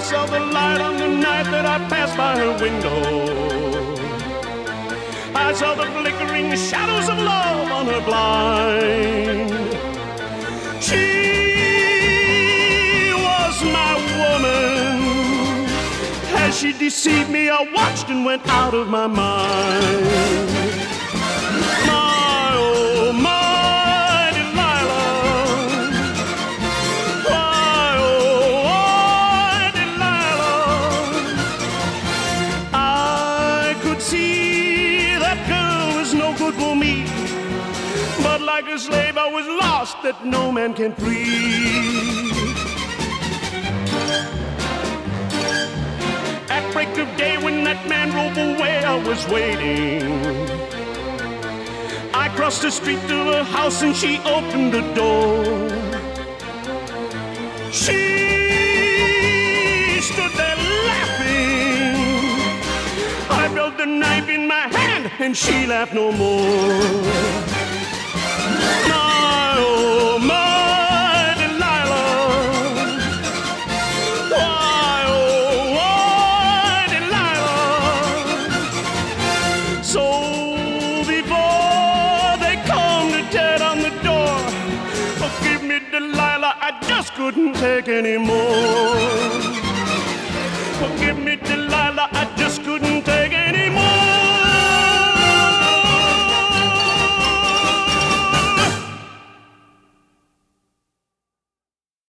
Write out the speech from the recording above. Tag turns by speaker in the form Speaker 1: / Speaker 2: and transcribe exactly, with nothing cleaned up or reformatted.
Speaker 1: saw the light on the night that I passed by her window. I saw the flickering shadows of love on her blind. She was my woman. As she deceived me, I watched and went out of my mind. My, oh, my Delilah. My, oh, my Delilah. I could see that girl was no good for me, but like a slave I was lost that no man can free. At break of day when that man drove away, I was waiting. I crossed the street to her house and she opened the door. She stood there laughing. I felt the knife in my hand and she laughed no more. My, oh, my Delilah. Why, oh, why, Delilah. So before they come to tear down the door, forgive me, Delilah, I just couldn't take anymore.